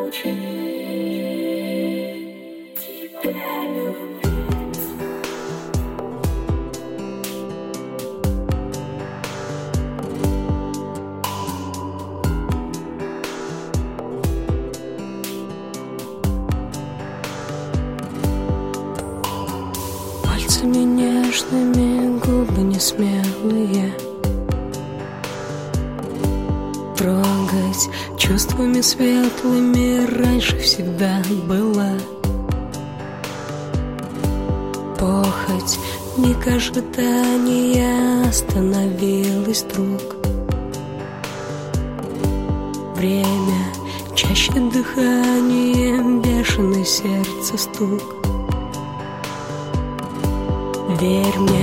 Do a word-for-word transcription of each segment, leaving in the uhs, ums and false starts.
Пальцами нежными, губы несмелые, трогать чувствами светлыми раньше всегда была. Похоть, миг ожидания остановилась вдруг. Время, чаще дыхание, бешеный сердце стук. Верь мне,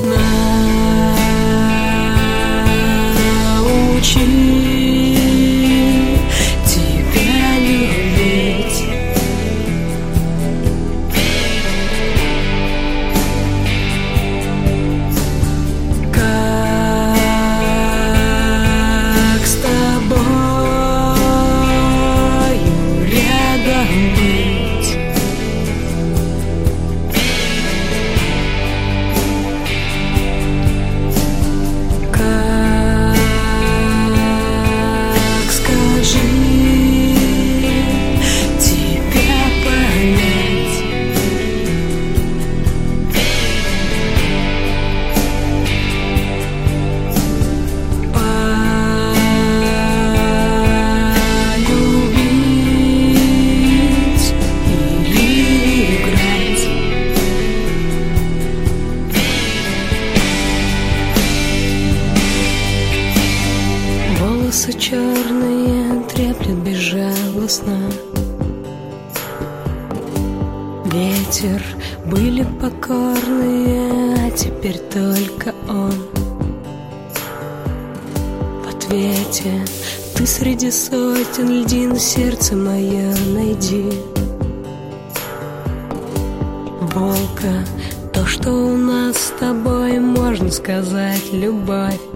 научи тебя любить. Как с тобою рядом быть. Волосы черные треплет безжалостно. Ветер, были покорные, а теперь только он. В ответе ты среди сотен льдин сердце мое найди. Волка, то, что у нас с тобой, можно сказать, любовь.